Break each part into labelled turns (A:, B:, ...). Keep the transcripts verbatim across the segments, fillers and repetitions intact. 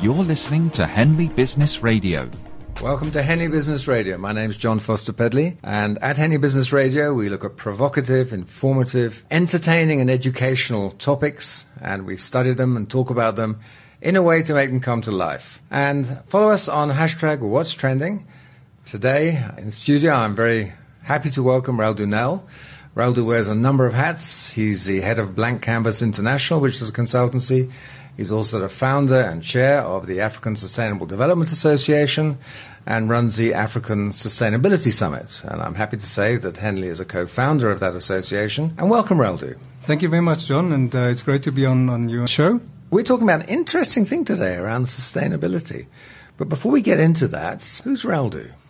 A: You're listening to Henley Business Radio.
B: Welcome to Henley Business Radio. My name's John Foster Pedley, and at Henley Business Radio we look at provocative, informative, entertaining and educational topics, and we study them and talk about them in a way to make them come to life. And follow us on hashtag What's Trending. Today in the studio I'm very happy to welcome Raoul Dunel. Raoul wears a number of hats. He's the head of Blank Canvas International, which is a consultancy. He's also the founder and chair of the African Sustainable Development Association and runs the African Sustainability Summit. And I'm happy to say that Henley is a co-founder of that association. And welcome, Raoul.
C: Thank you very much, John, and uh, it's great to be on, on your show.
B: We're talking about an interesting thing today around sustainability. But before we get into that, who's Raoul?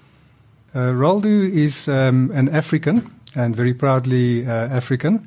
C: Uh, Raoul is um, an African, and very proudly uh, African.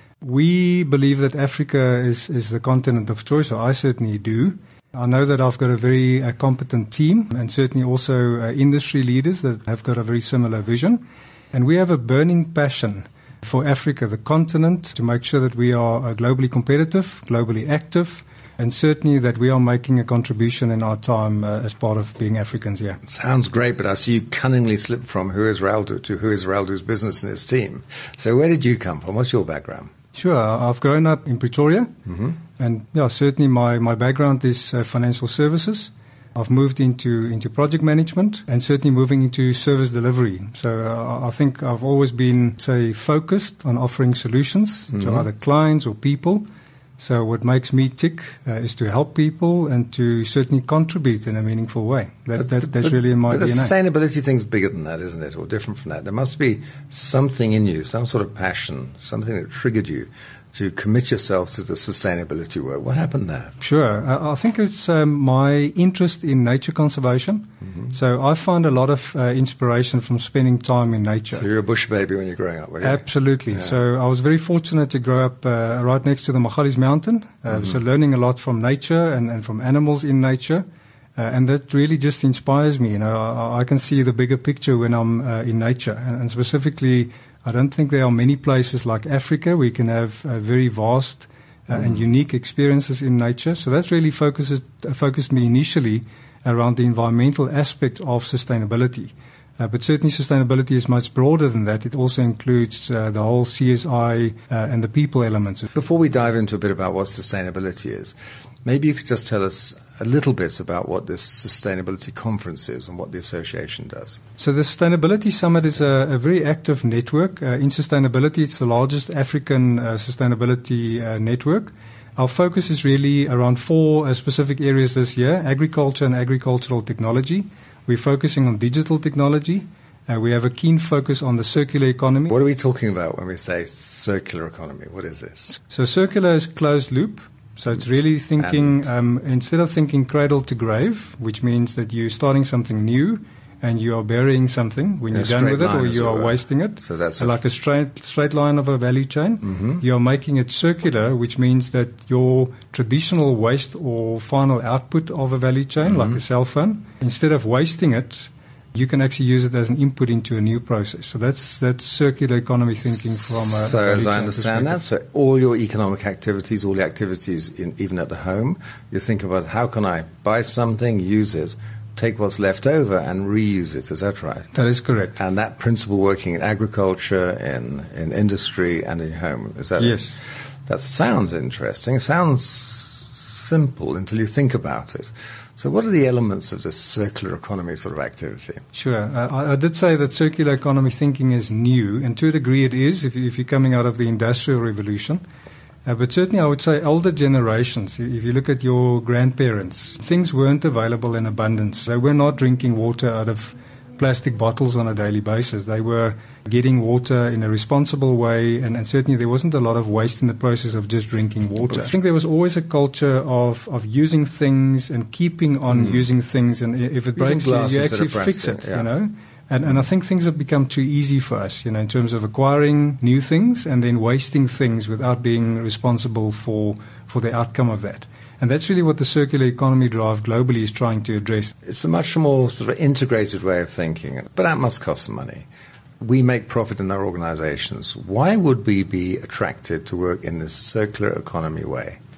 C: We believe that Africa is, is the continent of choice, or I certainly do. I know that I've got a very uh, competent team, and certainly also uh, industry leaders that have got a very similar vision. And we have a burning passion for Africa, the continent, to make sure that we are uh, globally competitive, globally active, and certainly that we are making a contribution in our time uh, as part of being Africans here.
B: Sounds great, but I see you cunningly slip from who is Raoul to who is Raoul's business and his team. So where did you come from? What's your background?
C: Sure. I've grown up in Pretoria,
B: mm-hmm.
C: and yeah, certainly my, my background is uh, financial services. I've moved into, into project management and certainly moving into service delivery. So uh, I think I've always been, say, focused on offering solutions mm-hmm. to either clients or people. So what makes me tick uh, is to help people and to certainly contribute in a meaningful way. That, that, that's
B: but,
C: really in my
B: but
C: D N A.
B: The sustainability thing's bigger than that, isn't it? Or different from that. There must be something in you, some sort of passion, something that triggered you to commit yourself to the sustainability work. What happened there?
C: Sure. I, I think it's um, my interest in nature conservation. Mm-hmm. So I find a lot of uh, inspiration from spending time in nature.
B: So you're a bush baby when you're growing up, were you?
C: Absolutely.
B: Yeah.
C: So I was very fortunate to grow up uh, right next to the Magalies Mountain. Uh, mm-hmm. So learning a lot from nature and, and from animals in nature. Uh, and that really just inspires me. You know, I, I can see the bigger picture when I'm uh, in nature, and, and specifically, I don't think there are many places like Africa where you can have uh, very vast uh, mm. and unique experiences in nature. So that's really focuses, uh, focused me initially around the environmental aspect of sustainability. Uh, but certainly sustainability is much broader than that. It also includes uh, the whole C S I uh, and the people elements.
B: Before we dive into a bit about what sustainability is, maybe you could just tell us a little bit about what this sustainability conference is and what the association does.
C: So the Sustainability Summit is a, a very active network. Uh, in sustainability, it's the largest African uh, sustainability uh, network. Our focus is really around four uh, specific areas this year: agriculture and agricultural technology. We're focusing on digital technology. Uh, we have a keen focus on the circular economy.
B: What are we talking about when we say circular economy? What is this?
C: So circular is closed loop. So it's really thinking, um, instead of thinking cradle to grave, which means that you're starting something new and you are burying something when
B: In
C: you're done with it, or you are
B: well.
C: wasting it.
B: So that's
C: so like a straight straight line of a value chain.
B: Mm-hmm.
C: You are making it circular, which means that your traditional waste or final output of a value chain, mm-hmm. like a cell phone, instead of wasting it, you can actually use it as an input into a new process. So that's that's circular economy thinking from a
B: So
C: value
B: as I
C: chain
B: understand that, so all your economic activities, all the activities in, even at the home, you think about how can I buy something, use it, take what's left over and reuse it. Is that right?
C: That is correct.
B: And that principle working in agriculture, in, in industry and in home. Is that
C: Yes.
B: It? That sounds interesting. It sounds simple until you think about it. So what are the elements of this circular economy sort of activity?
C: Sure. Uh, I, I did say that circular economy thinking is new, and to a degree it is if, you, if you're coming out of the Industrial Revolution. Uh, but certainly I would say older generations, if you look at your grandparents, things weren't available in abundance. They were not drinking water out of plastic bottles on a daily basis. They were getting water in a responsible way, and, and certainly there wasn't a lot of waste in the process of just drinking water. I think there was always a culture of, of using things and keeping on mm. using things, and if it breaks, you, you actually fix it, yeah. you know. And, and I think things have become too easy for us, you know, in terms of acquiring new things and then wasting things without being responsible for, for the outcome of that. And that's really what the circular economy drive globally is trying to address.
B: It's a much more sort of integrated way of thinking, but that must cost some money. We make profit in our organizations. Why would we be attracted to work in this circular economy way?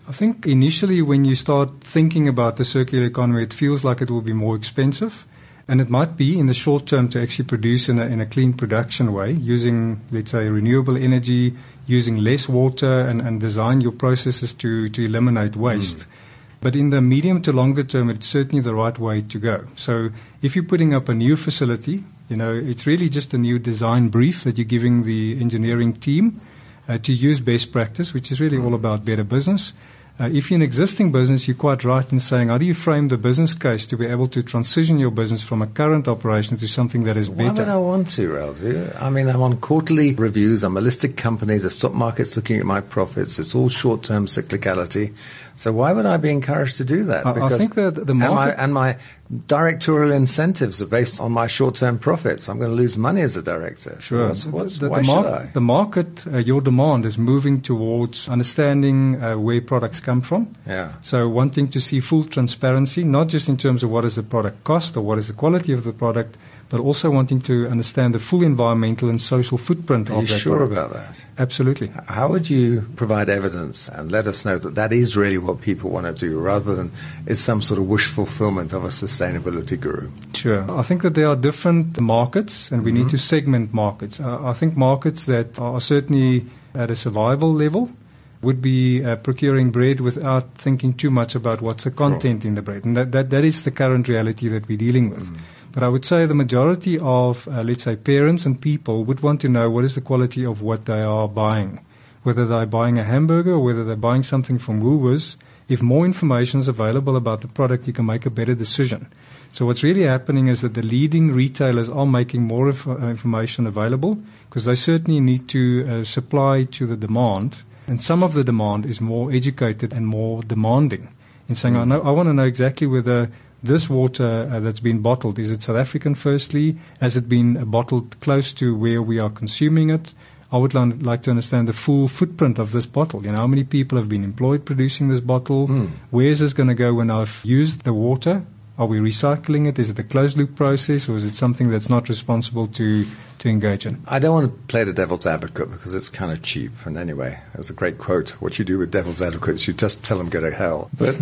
C: I think initially when you start thinking about the circular economy, it feels like it will be more expensive. And it might be in the short term to actually produce in a, in a clean production way, using, let's say, renewable energy, using less water, and, and design your processes to, to eliminate waste. Mm. But in the medium to longer term, it's certainly the right way to go. So if you're putting up a new facility, you know, it's really just a new design brief that you're giving the engineering team uh, to use best practice, which is really all about better business. Uh, if you're an existing business, you're quite right in saying, how do you frame the business case to be able to transition your business from a current operation to something that is better?
B: Why would I want to, Ralph? I mean, I'm on quarterly reviews. I'm a listed company. The stock market's looking at my profits. It's all short-term cyclicality. So why would I be encouraged to do that?
C: Because I think that the market...
B: And my, and my directorial incentives are based on my short-term profits. I'm going to lose money as a director.
C: Sure.
B: So what's, what's,
C: the, the,
B: why
C: the
B: should
C: mar-
B: I?
C: The market, uh, your demand is moving towards understanding uh, where products come from.
B: Yeah.
C: So wanting to see full transparency, not just in terms of what does the product cost or what is the quality of the product, but also wanting to understand the full environmental and social footprint
B: Are
C: of
B: you
C: that
B: sure
C: product.
B: about that?
C: Absolutely.
B: How would you provide evidence and let us know that that is really what people want to do, rather than it's some sort of wish fulfillment of a sustainability guru?
C: Sure. I think that there are different markets, and we mm-hmm. need to segment markets. Uh, I think markets that are certainly at a survival level would be uh, procuring bread without thinking too much about what's the content sure. in the bread. And that, that, that is the current reality that we're dealing with. Mm. But I would say the majority of, uh, let's say, parents and people would want to know what is the quality of what they are buying. Whether they're buying a hamburger or whether they're buying something from Woolworths, if more information is available about the product, you can make a better decision. So what's really happening is that the leading retailers are making more inf- information available because they certainly need to uh, supply to the demand. And some of the demand is more educated and more demanding in saying, mm. I, know, I want to know exactly whether this water uh, that's been bottled, is it South African firstly? Has it been uh, bottled close to where we are consuming it? I would l- like to understand the full footprint of this bottle. You know, how many people have been employed producing this bottle? Mm. Where is this going to go when I've used the water? Are we recycling it? Is it a closed-loop process, or is it something that's not responsible to, to engage in?
B: I don't want to play the devil's advocate because it's kind of cheap. And anyway, there's a great quote, what you do with devil's advocates, you just tell them go to hell. But,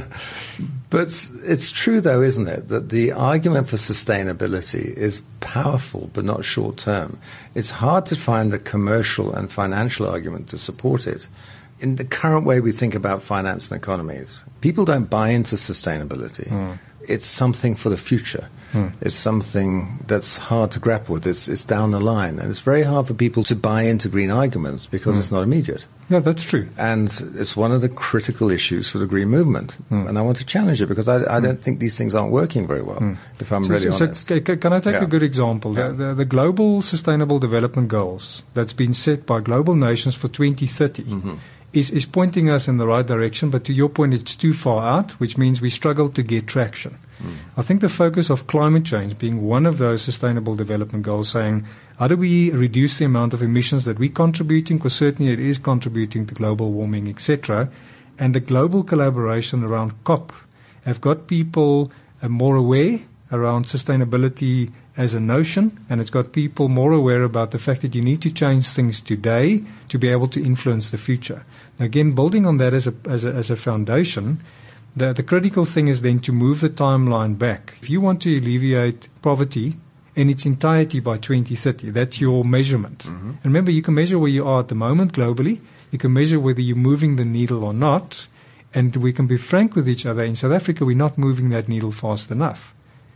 B: but it's true, though, isn't it, that the argument for sustainability is powerful but not short-term. It's hard to find a commercial and financial argument to support it. In the current way we think about finance and economies, people don't buy into sustainability. Mm. It's something for the future. Mm. It's something that's hard to grapple with. It's, it's down the line. And it's very hard for people to buy into green arguments because mm. it's not immediate.
C: Yeah, that's true.
B: And it's one of the critical issues for the green movement. Mm. And I want to challenge it because I, I mm. don't think these things aren't working very well, mm. if I'm
C: so,
B: really
C: so,
B: honest.
C: So can I take
B: yeah.
C: a good example?
B: Yeah.
C: The, the, the Global Sustainable Development Goals that's been set by global nations for twenty thirty mm-hmm. is, is pointing us in the right direction, but to your point, it's too far out, which means we struggle to get traction. Mm. I think the focus of climate change being one of those sustainable development goals, saying how do we reduce the amount of emissions that we're contributing, because certainly it is contributing to global warming, et cetera. And the global collaboration around COP have got people uh, more aware around sustainability as a notion, and it's got people more aware about the fact that you need to change things today to be able to influence the future. Now, again, building on that as a, as a, as a foundation, The, the critical thing is then to move the timeline back. If you want to alleviate poverty in its entirety by twenty thirty, that's your measurement. Mm-hmm. And remember, you can measure where you are at the moment globally. You can measure whether you're moving the needle or not. And we can be frank with each other. In South Africa, we're not moving that needle fast enough.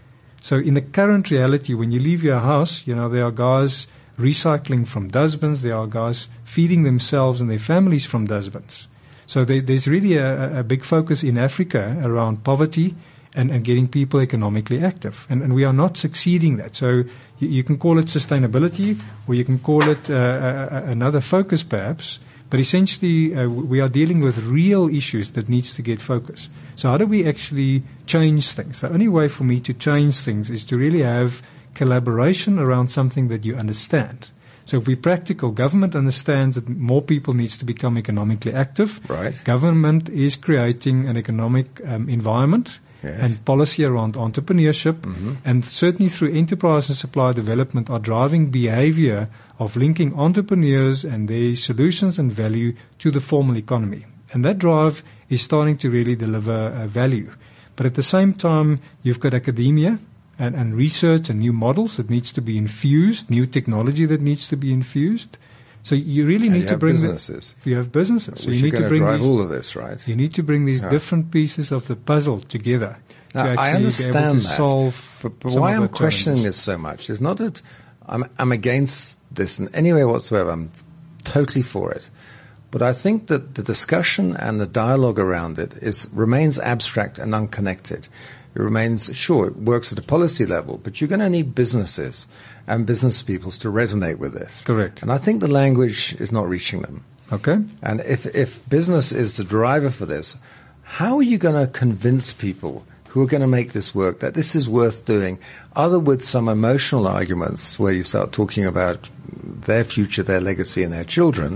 C: So in the current reality, when you leave your house, you know, there are guys recycling from dustbins. There are guys feeding themselves and their families from dustbins. So there, there's really a, a big focus in Africa around poverty and, and getting people economically active. And, and we are not succeeding that. So you, you can call it sustainability, or you can call it uh, a, a, another focus perhaps. But essentially, uh, we are dealing with real issues that needs to get focus. So how do we actually change things? The only way for me to change things is to really have collaboration around something that you understand. So if we're practical, government understands that more people needs to become economically active.
B: Right.
C: Government is creating an economic um, environment
B: yes.
C: and policy around entrepreneurship, mm-hmm. and certainly through enterprise and supply development are driving behavior of linking entrepreneurs and their solutions and value to the formal economy. And that drive is starting to really deliver uh, value. But at the same time, you've got academia and, and research and new models that needs to be infused, new technology that needs to be infused. So you really
B: and
C: need
B: you
C: to
B: have
C: bring
B: businesses.
C: The, you have businesses. So
B: Which
C: you need
B: are
C: to
B: going
C: bring
B: drive
C: these,
B: all of this, right?
C: You need to bring these
B: Yeah.
C: different pieces of the puzzle together
B: Now,
C: to actually
B: I understand
C: be able to
B: that,
C: solve.
B: but, but
C: some
B: why
C: of
B: I'm
C: the
B: questioning
C: challenges.
B: this so much is not that I'm, I'm against this in any way whatsoever. I'm totally for it. But I think that the discussion and the dialogue around it is remains abstract and unconnected. It remains, sure, it works at a policy level, but you're going to need businesses and business peoples to resonate with this.
C: Correct.
B: And I think the language is not reaching them.
C: Okay.
B: And if, if business is the driver for this, how are you going to convince people who are going to make this work that this is worth doing, other with some emotional arguments where you start talking about their future, their legacy, and their children,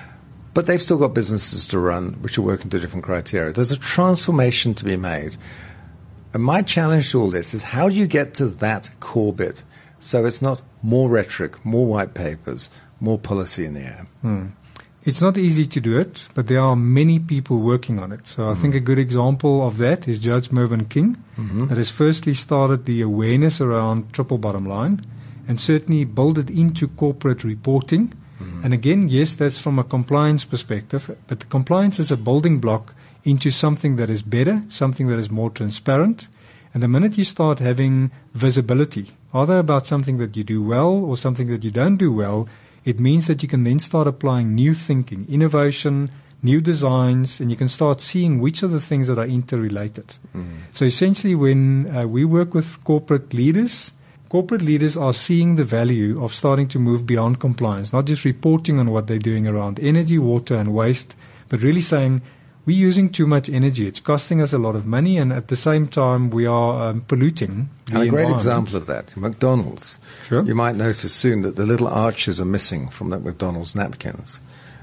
B: but they've still got businesses to run which are working to different criteria. There's a transformation to be made. And my challenge to all this is how do you get to that core bit so it's not more rhetoric, more white papers, more policy in the air?
C: Hmm. It's not easy to do it, but there are many people working on it. So I mm. think a good example of that is Judge Mervyn King, mm-hmm. that has firstly started the awareness around triple bottom line and certainly built it into corporate reporting. Mm-hmm. And again, yes, that's from a compliance perspective, but the compliance is a building block into something that is better, something that is more transparent. And the minute you start having visibility, either about something that you do well or something that you don't do well, it means that you can then start applying new thinking, innovation, new designs, and you can start seeing which are the things that are interrelated. Mm. So essentially when uh, we work with corporate leaders, corporate leaders are seeing the value of starting to move beyond compliance, not just reporting on what they're doing around energy, water, and waste, but really saying, we're using too much energy. It's costing us a lot of money, and at the same time, we are um, polluting the
B: and a great
C: environment.
B: example of that, McDonald's.
C: Sure.
B: You might notice soon that the little arches are missing from the McDonald's napkins.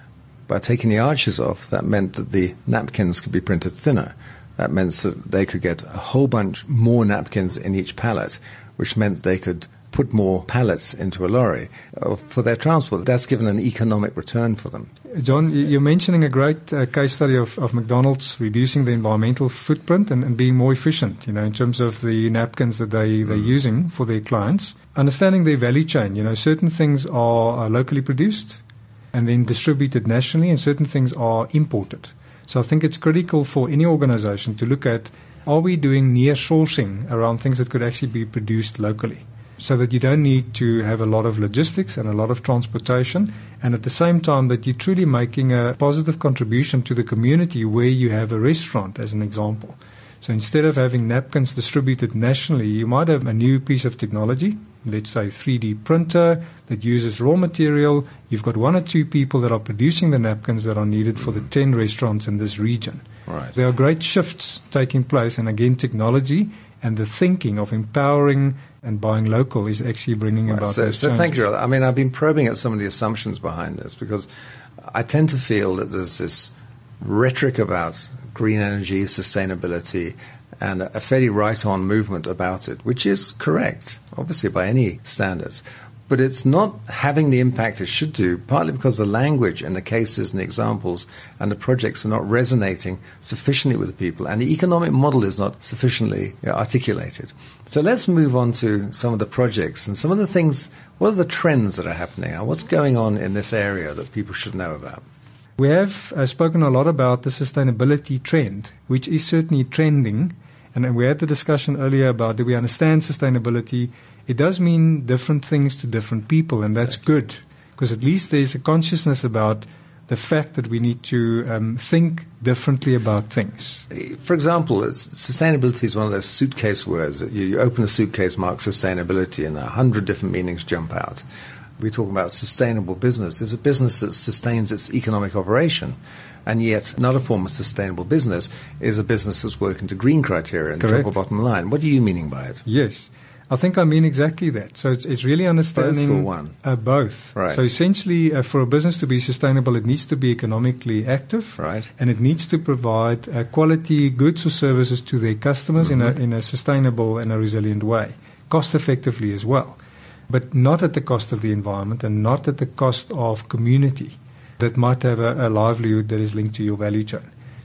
B: By taking the arches off, that meant that the napkins could be printed thinner. That meant that they could get a whole bunch more napkins in each pallet, which meant they could put more pallets into a lorry uh, for their transport. That's given an economic return for them.
C: John, you're mentioning a great uh, case study of, of McDonald's reducing the environmental footprint and, and being more efficient, you know, in terms of the napkins that they, they're mm. using for their clients. Understanding their value chain, you know, certain things are, are locally produced and then distributed nationally, and certain things are imported. So I think it's critical for any organization to look at, are we doing near sourcing around things that could actually be produced locally? So that you don't need to have a lot of logistics and a lot of transportation, and at the same time that you're truly making a positive contribution to the community where you have a restaurant, as an example. So instead of having napkins distributed nationally, you might have a new piece of technology, let's say three D printer that uses raw material. You've got one or two people that are producing the napkins that are needed for the ten restaurants in this region.
B: Right.
C: There are great shifts taking place, and again, technology and the thinking of empowering and buying local is actually bringing
B: right.
C: about
B: so,
C: those
B: so
C: changes.
B: thank you. I mean, I've been probing at some of the assumptions behind this because I tend to feel that there's this rhetoric about green energy, sustainability, and a fairly right-on movement about it, which is correct, obviously, by any standards. But it's not having the impact it should do, partly because the language and the cases and the examples and the projects are not resonating sufficiently with the people, and the economic model is not sufficiently you know, articulated. So let's move on to some of the projects and some of the things. What are the trends that are happening? What's going on in this area that people should know about?
C: We have uh, spoken a lot about the sustainability trend, which is certainly trending. And we had the discussion earlier about, do we understand sustainability? It does mean different things to different people, and that's
B: exactly.
C: good, because at least there's a consciousness about the fact that we need to um, think differently about things.
B: For example, it's, sustainability is one of those suitcase words that you, you open a suitcase, mark sustainability, and a hundred different meanings jump out. We talk about sustainable business. It's a business that sustains its economic operation. And yet, another form of sustainable business is a business that's working to green criteria and
C: Correct.
B: triple bottom line. What are you meaning by it?
C: Yes. I think I mean exactly that. So it's, it's really understanding...
B: Both or one?
C: Uh, both.
B: Right.
C: So essentially, uh, for a business to be sustainable, it needs to be economically active.
B: Right.
C: And it needs to provide uh, quality goods or services to their customers mm-hmm. in, a, in a sustainable and a resilient way, cost effectively as well. But not at the cost of the environment and not at the cost of community that might have a, a livelihood that is linked to your value chain.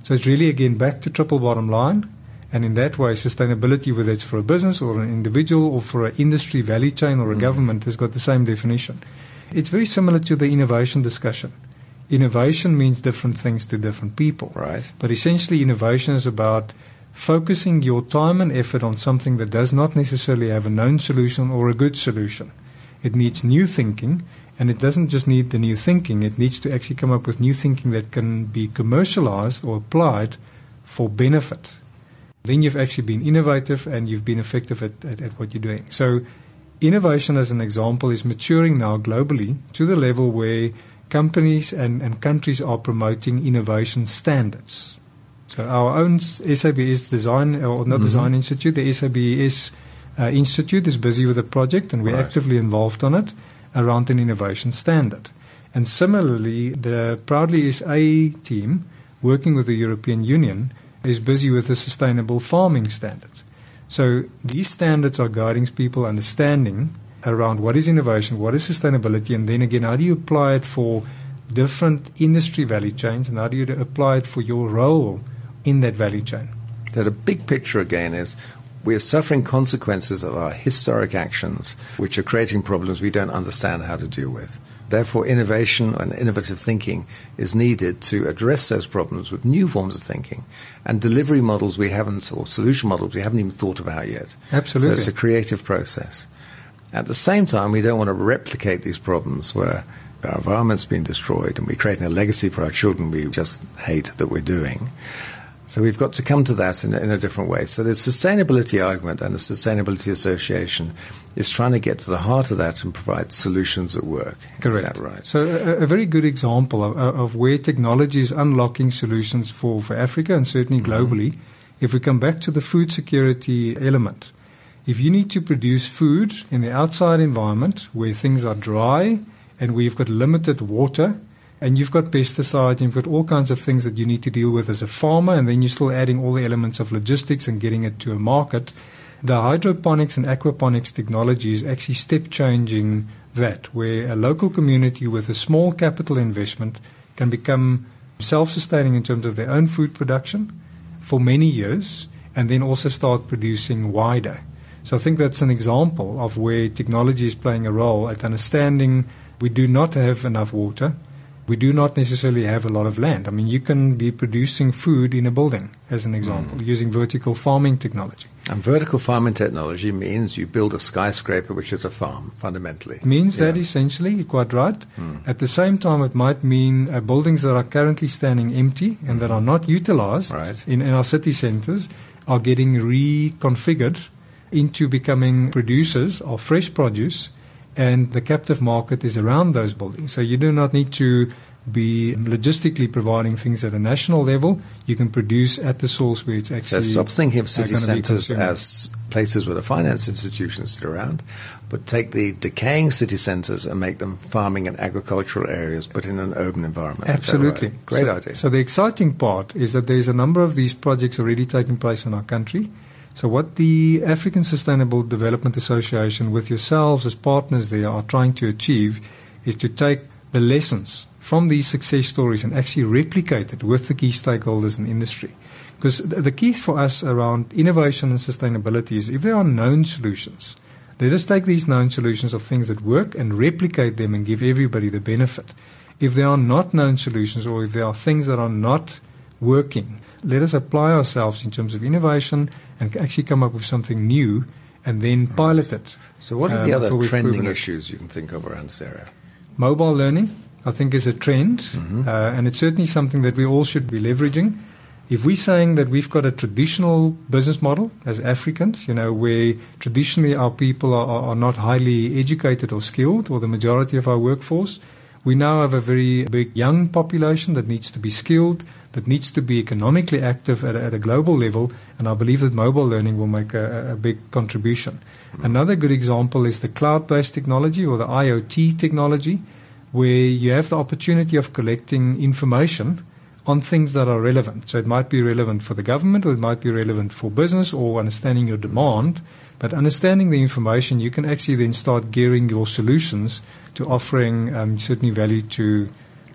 C: So it's really, again, back to triple bottom line. And in that way, sustainability, whether it's for a business or an individual or for an industry value chain or a mm. government, has got the same definition. It's very similar to the innovation discussion. Innovation means different things to different people.
B: Right.
C: But essentially, innovation is about focusing your time and effort on something that does not necessarily have a known solution or a good solution. It needs new thinking, and it doesn't just need the new thinking. It needs to actually come up with new thinking that can be commercialized or applied for benefit. Then you've actually been innovative and you've been effective at, at, at what you're doing. So innovation, as an example, is maturing now globally to the level where companies and, and countries are promoting innovation standards. So our own S A B S Design, or not mm-hmm. Design Institute, the S A B S uh, Institute is busy with a project, and we're right. actively involved on it around an innovation standard. And similarly, the Proudly S A team, working with the European Union, is busy with the sustainable farming standard. So these standards are guiding people understanding around what is innovation, what is sustainability, and then again, how do you apply it for different industry value chains, and how do you apply it for your role in that value chain?
B: That a big picture again is we are suffering consequences of our historic actions, which are creating problems we don't understand how to deal with. Therefore, innovation and innovative thinking is needed to address those problems with new forms of thinking and delivery models we haven't, or solution models we haven't even thought about yet.
C: Absolutely.
B: So it's a creative process. At the same time, we don't want to replicate these problems where our environment's been destroyed and we're creating a legacy for our children we just hate that we're doing. So we've got to come to that in a, in a different way. So the sustainability argument and the Sustainability Association is trying to get to the heart of that and provide solutions that work.
C: Correct.
B: Is that right?
C: So a, a very good example of, of where technology is unlocking solutions for, for Africa and certainly globally, mm-hmm. if we come back to the food security element. If you need to produce food in the outside environment where things are dry and where you've got limited water, and you've got pesticides, and you've got all kinds of things that you need to deal with as a farmer, and then you're still adding all the elements of logistics and getting it to a market. The hydroponics and aquaponics technology is actually step-changing that, where a local community with a small capital investment can become self-sustaining in terms of their own food production for many years, and then also start producing wider. So I think that's an example of where technology is playing a role at understanding we do not have enough water. We do not necessarily have a lot of land. I mean, you can be producing food in a building, as an example, mm. using vertical farming technology.
B: And vertical farming technology means you build a skyscraper, which is a farm, fundamentally.
C: It means
B: yeah.
C: that essentially, you're quite right.
B: Mm.
C: At the same time, it might mean uh, buildings that are currently standing empty and mm. that are not utilized
B: right.
C: in, in our city centers are getting reconfigured into becoming producers of fresh produce, and the captive market is around those buildings. So you do not need to be logistically providing things at a national level. You can produce at the source where it's actually...
B: So stop thinking of city centres as places where the finance institutions sit around, but take the decaying city centres and make them farming and agricultural areas, but in an urban environment.
C: Absolutely.
B: Right? Great
C: so,
B: idea.
C: So the exciting part is that there's a number of these projects already taking place in our country. So what the African Sustainable Development Association, with yourselves as partners there, are trying to achieve is to take the lessons from these success stories and actually replicate it with the key stakeholders in industry. Because the key for us around innovation and sustainability is if there are known solutions, let us take these known solutions of things that work and replicate them and give everybody the benefit. If there are not known solutions, or if there are things that are not working, let us apply ourselves in terms of innovation and actually come up with something new and then pilot it.
B: So what are um, the other trending issues you can think of around this area?
C: Mobile learning, I think, is a trend, mm-hmm. uh, and it's certainly something that we all should be leveraging. If we're saying that we've got a traditional business model as Africans, you know, where traditionally our people are, are not highly educated or skilled, or the majority of our workforce, we now have a very big young population that needs to be skilled, that needs to be economically active at a, at a global level, and I believe that mobile learning will make a, a big contribution. Mm-hmm. Another good example is the cloud-based technology, or the I O T technology, where you have the opportunity of collecting information on things that are relevant. So it might be relevant for the government, or it might be relevant for business, or understanding your demand. But understanding the information, you can actually then start gearing your solutions to offering um, certainly value to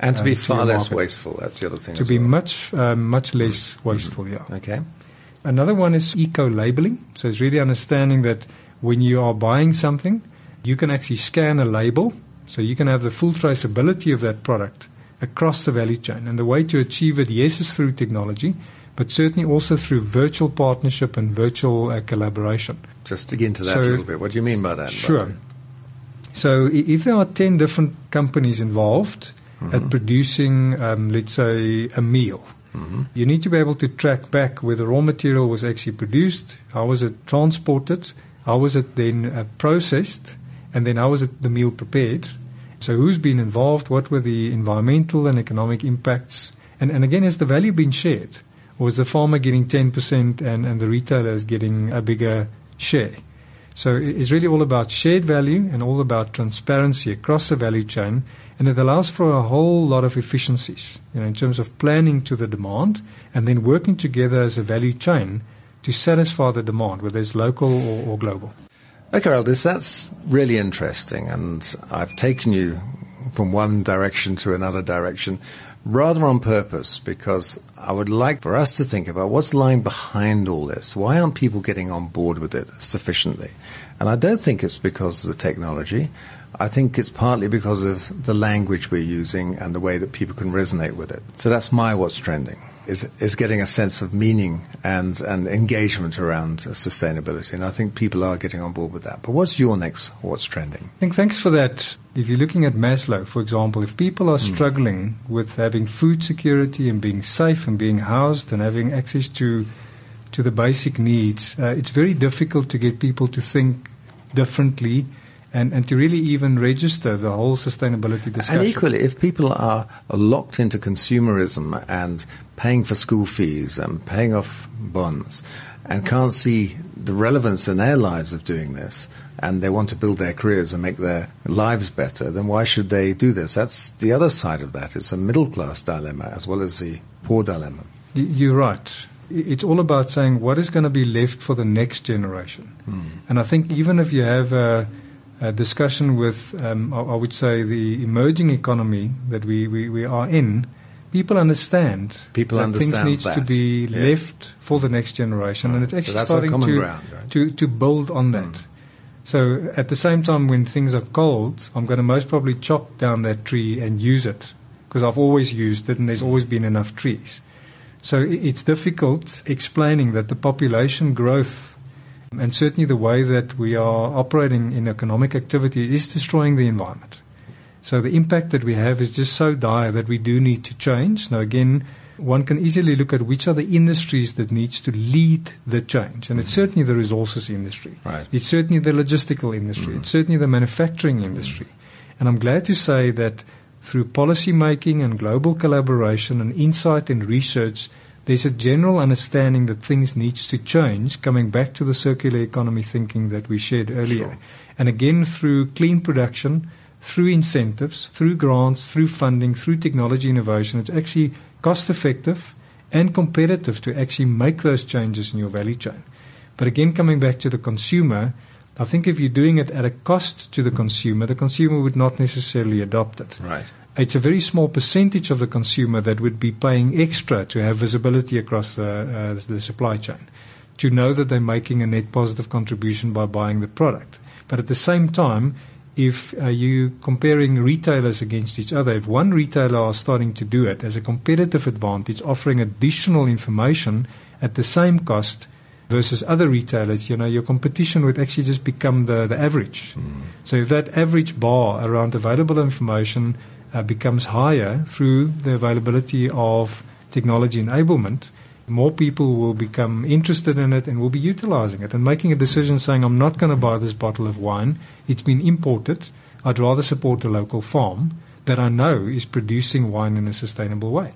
B: And to be
C: um,
B: far
C: your
B: less
C: market.
B: wasteful, that's the other thing.
C: To
B: as
C: be
B: well.
C: much, um, much less wasteful, yeah.
B: Okay.
C: Another one is eco-labeling. So it's really understanding that when you are buying something, you can actually scan a label, so you can have the full traceability of that product across the value chain. And the way to achieve it, yes, is through technology, but certainly also through virtual partnership and virtual uh, collaboration.
B: Just dig into that
C: So-
B: a little bit. What do you mean by that?
C: Sure. So i- if there are ten different companies involved at producing, um, let's say, a meal, you need to be able to track back where the raw material was actually produced, how was it transported, how was it then uh, processed, and then how was it the meal prepared. So who's been involved, what were the environmental and economic impacts, and, and again, has the value been shared? Or is the farmer getting ten percent and, and the retailer is getting a bigger share? So it- it's really all about shared value and all about transparency across the value chain, and it allows for a whole lot of efficiencies, you know, in terms of planning to the demand and then working together as a value chain to satisfy the demand, whether it's local or, or global.
B: Okay, Aldous, that's really interesting, and I've taken you from one direction to another direction rather on purpose, because I would like for us to think about what's lying behind all this. Why aren't people getting on board with it sufficiently? And I don't think it's because of the technology. I think it's partly because of the language we're using and the way that people can resonate with it. So that's my what's trending, is is getting a sense of meaning and, and engagement around uh, sustainability. And I think people are getting on board with that. But what's your next what's trending?
C: I think thanks for that. If you're looking at Maslow, for example, if people are struggling with having food security and being safe and being housed and having access to to the basic needs, uh, it's very difficult to get people to think differently and, and to really even register the whole sustainability discussion.
B: And equally, if people are locked into consumerism and paying for school fees and paying off bonds and can't see the relevance in their lives of doing this, and they want to build their careers and make their lives better, then why should they do this? That's the other side of that. It's a middle-class dilemma as well as the poor dilemma.
C: Y- You're right. I- It's all about saying what is going to be left for the next generation. And I think even if you have a, a discussion with, um, I, I would say, the emerging economy that we, we, we are in, people understand
B: People
C: that
B: understand
C: things needs to
B: that.
C: be
B: Yes.
C: left for the next generation. And it's
B: So
C: actually
B: that's our
C: starting
B: common
C: to,
B: ground, right?
C: to, to build on that. So at the same time, when things are cold, I'm going to most probably chop down that tree and use it, because I've always used it and there's always been enough trees. So i- it's difficult explaining that the population growth and certainly the way that we are operating in economic activity is destroying the environment. So the impact that we have is just so dire that we do need to change. Now again, one can easily look at which are the industries that needs to lead the change. And it's certainly the resources industry.
B: Right.
C: It's certainly the logistical industry. It's certainly the manufacturing industry. And I'm glad to say that through policy making and global collaboration and insight and research, there's a general understanding that things needs to change, coming back to the circular economy thinking that we shared earlier.
B: Sure.
C: And again, through clean production, through incentives, through grants, through funding, through technology innovation, it's actually cost effective and competitive to actually make those changes in your value chain. But again, coming back to the consumer, I think if you're doing it at a cost to the consumer, the consumer would not necessarily adopt it.
B: Right.
C: It's a very small percentage of the consumer that would be paying extra to have visibility across the, uh, the supply chain, to know that they're making a net positive contribution by buying the product. But at the same time, if uh, you're comparing retailers against each other, if one retailer is starting to do it as a competitive advantage, offering additional information at the same cost versus other retailers, you know, your competition would actually just become the, the average. Mm. So if that average bar around available information uh, becomes higher through the availability of technology enablement, more people will become interested in it and will be utilizing it and making a decision saying, I'm not going to buy this bottle of wine. It's been imported. I'd rather support a local farm that I know is producing wine in a sustainable way.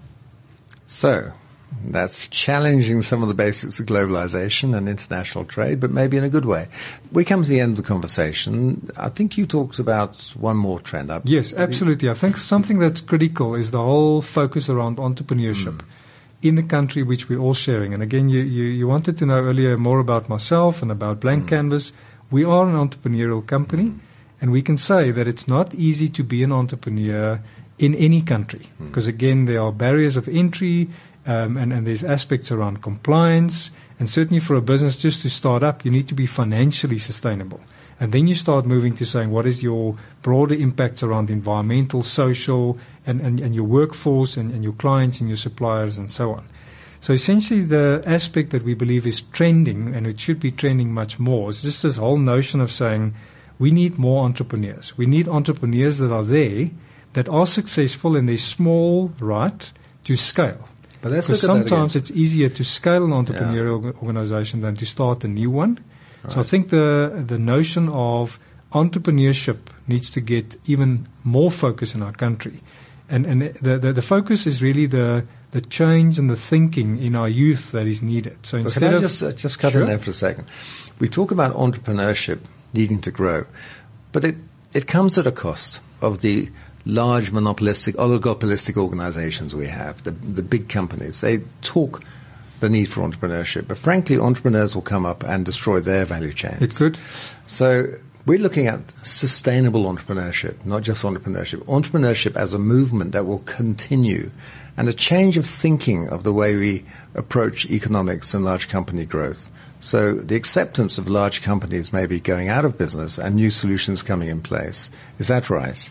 B: So that's challenging some of the basics of globalization and international trade, but maybe in a good way. We come to the end of the conversation. I think you talked about one more trend. I
C: Yes, absolutely. I think something that's critical is the whole focus around entrepreneurship. Mm. in the country which we're all sharing. And again, you, you, you wanted to know earlier more about myself and about Blank mm. Canvas. We are an entrepreneurial company, and we can say that it's not easy to be an entrepreneur in any country. Because, again, there are barriers of entry um, and, and there's aspects around compliance. And certainly for a business just to start up, you need to be financially sustainable. And then you start moving to saying, what is your broader impacts around environmental, social, and, and, and your workforce and, and your clients and your suppliers and so on. So essentially the aspect that we believe is trending, and it should be trending much more, is just this whole notion of saying we need more entrepreneurs. We need entrepreneurs that are there, that are successful in their small right to scale.
B: But let's
C: because
B: look at
C: sometimes
B: that
C: it's easier to scale an entrepreneurial yeah. organization than to start a new one. Right. So I think the the notion of entrepreneurship needs to get even more focus in our country. And and the, the, the focus is really the the change and the thinking in our youth that is needed. So instead
B: can I
C: of
B: just, uh, just cut
C: sure.
B: in there for a second? We talk about entrepreneurship needing to grow, but it, it comes at a cost of the large monopolistic, oligopolistic organizations we have, the, the big companies. They talk the need for entrepreneurship, but frankly, entrepreneurs will come up and destroy their value chains.
C: It could.
B: So we're looking at sustainable entrepreneurship, not just entrepreneurship. Entrepreneurship as a movement that will continue, and a change of thinking of the way we approach economics and large company growth. So the acceptance of large companies maybe going out of business and new solutions coming in place. Is that right?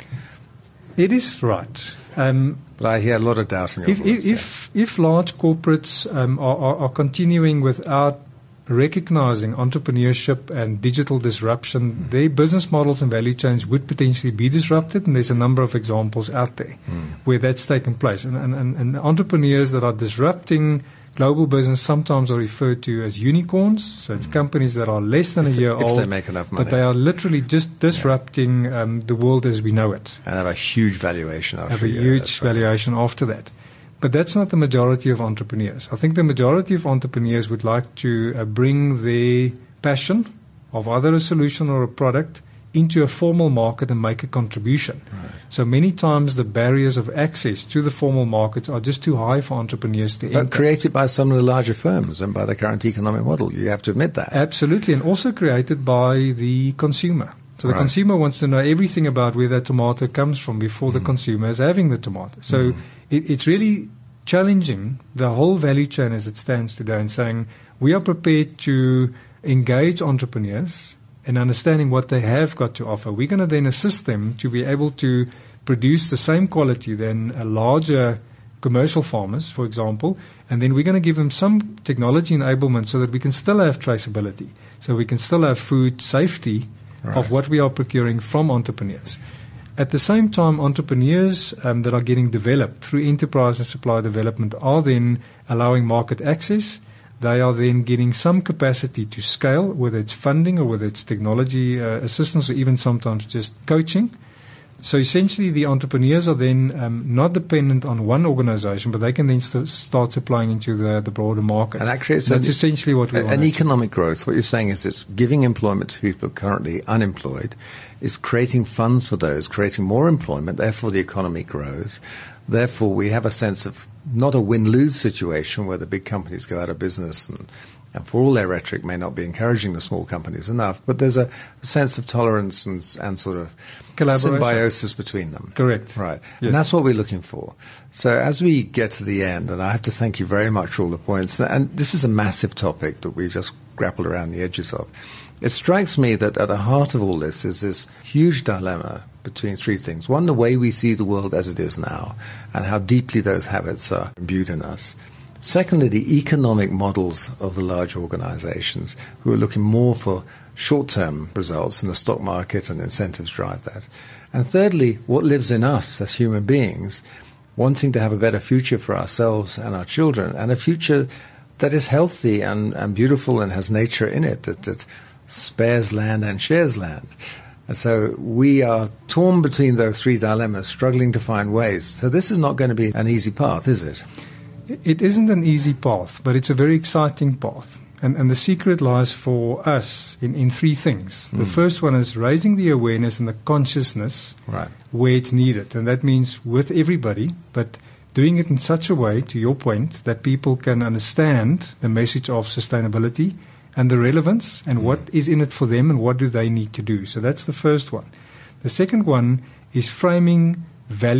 C: It is right. Um,
B: but I hear a lot of doubt in your
C: if,
B: voice.
C: If, if, if large corporates um, are, are, are continuing without recognizing entrepreneurship and digital disruption, mm. their business models and value chains would potentially be disrupted, and there's a number of examples out there mm. where that's taken place. And, and, and entrepreneurs that are disrupting global business sometimes are referred to as unicorns. So it's mm. companies that are less than
B: if
C: a year
B: they, if
C: old,
B: they make enough money.
C: but they are literally just disrupting yeah. um, the world as we know it.
B: And have a huge valuation after
C: Have a
B: year,
C: huge
B: right.
C: valuation after that. But that's not the majority of entrepreneurs. I think the majority of entrepreneurs would like to uh, bring their passion of either a solution or a product into a formal market and make a contribution. Right. So many times the barriers of access to the formal markets are just too high for entrepreneurs to
B: but
C: enter.
B: But created by some of the larger firms and by the current economic model. You have to admit that.
C: Absolutely, and also created by the consumer. So the
B: right.
C: consumer wants to know everything about where that tomato comes from before mm. the consumer is having the tomato. So mm. it, it's really challenging the whole value chain as it stands today and saying we are prepared to engage entrepreneurs in understanding what they have got to offer. We're going to then assist them to be able to produce the same quality than a larger commercial farmers, for example, and then we're going to give them some technology enablement so that we can still have traceability, so we can still have food safety right. of what we are procuring from entrepreneurs. At the same time, entrepreneurs um, that are getting developed through enterprise and supply development are then allowing market access. They are then getting some capacity to scale, whether it's funding or whether it's technology uh, assistance or even sometimes just coaching. So essentially the entrepreneurs are then um, not dependent on one organization, but they can then st- start supplying into the, the broader market.
B: And that creates
C: That's
B: an,
C: essentially what we
B: a,
C: want.
B: An economic growth. What you're saying is it's giving employment to people currently unemployed, is creating funds for those, creating more employment, therefore the economy grows. Therefore we have a sense of not a win-lose situation where the big companies go out of business and, and for all their rhetoric may not be encouraging the small companies enough, but there's a, a sense of tolerance and, and sort of symbiosis between them.
C: Correct.
B: Right.
C: Yes.
B: And that's what we're looking for. So as we get to the end, and I have to thank you very much for all the points, and this is a massive topic that we just grappled around the edges of. It strikes me that at the heart of all this is this huge dilemma between three things. One, the way we see the world as it is now and how deeply those habits are imbued in us. Secondly, the economic models of the large organizations who are looking more for short-term results in the stock market and incentives drive that. And thirdly, what lives in us as human beings, wanting to have a better future for ourselves and our children, and a future that is healthy and, and beautiful and has nature in it, that, that spares land and shares land. And so we are torn between those three dilemmas, struggling to find ways. So this is not going to be an easy path, is it?
C: It isn't an easy path, but it's a very exciting path. And, and the secret lies for us in, in three things. Mm. The first one is raising the awareness and the consciousness
B: right.
C: where it's needed. And that means with everybody, but doing it in such a way, to your point, that people can understand the message of sustainability and the relevance and mm. what is in it for them and what do they need to do. So that's the first one. The second one is framing value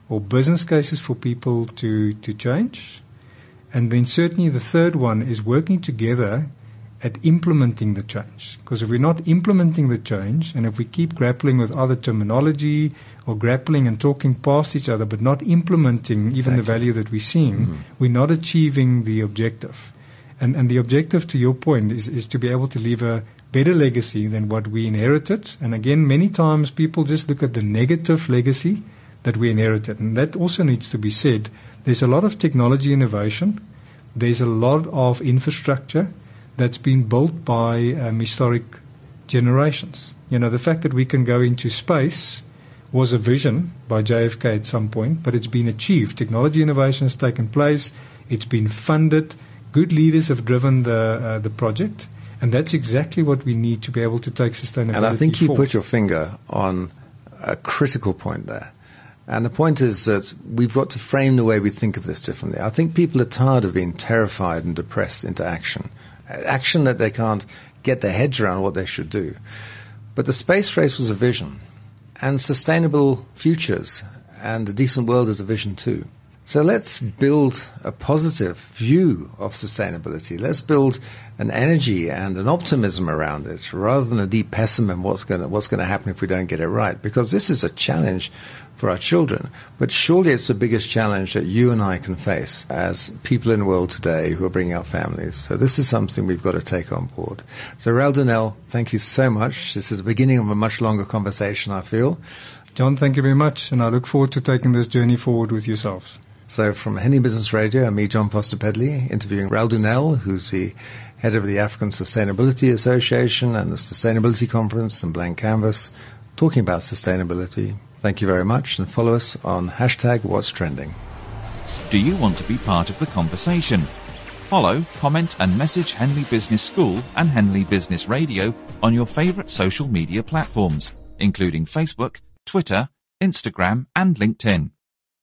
C: or business cases for people to, to change. And then certainly the third one is working together at implementing the change. Because if we're not implementing the change, and if we keep grappling with other terminology or grappling and talking past each other but not implementing even
B: exactly.
C: the value that we're seeing, mm-hmm. we're not achieving the objective. And and the objective, to your point, is, is to be able to leave a better legacy than what we inherited. And again, many times people just look at the negative legacy that we inherited. And that also needs to be said. There's a lot of technology innovation. There's a lot of infrastructure that's been built by um, historic generations. You know, the fact that we can go into space was a vision by J F K at some point, but it's been achieved. Technology innovation has taken place. It's been funded. Good leaders have driven the uh, the project, and that's exactly what we need to be able to take sustainability
B: And I think you
C: forward.
B: put your finger on a critical point there. And the point is that we've got to frame the way we think of this differently. I think people are tired of being terrified and depressed into action. Action that they can't get their heads around what they should do. But the space race was a vision. And sustainable futures and a decent world is a vision too. So let's build a positive view of sustainability. Let's build an energy and an optimism around it rather than a deep pessimism what's going to, what's going to happen if we don't get it right. Because this is a challenge for our children. But surely it's the biggest challenge that you and I can face as people in the world today who are bringing up families. So this is something we've got to take on board. So Raoul Donnell, thank you so much. This is the beginning of a much longer conversation, I feel.
C: John, thank you very much. And I look forward to taking this journey forward with yourselves.
B: So from Henley Business Radio, and me, John Foster Pedley, interviewing Raoul Donnell, who's the head of the African Sustainability Association and the Sustainability Conference and Blank Canvas, talking about sustainability. Thank you very much, and follow us on hashtag What's Trending.
A: Do you want to be part of the conversation? Follow, comment and message Henley Business School and Henley Business Radio on your favourite social media platforms, including Facebook, Twitter, Instagram and LinkedIn.